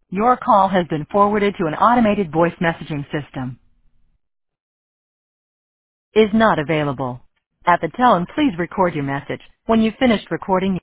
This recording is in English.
Your call has been forwarded to an automated voice messaging system. Is not available. At the tone, please record your message. When you've finished recording,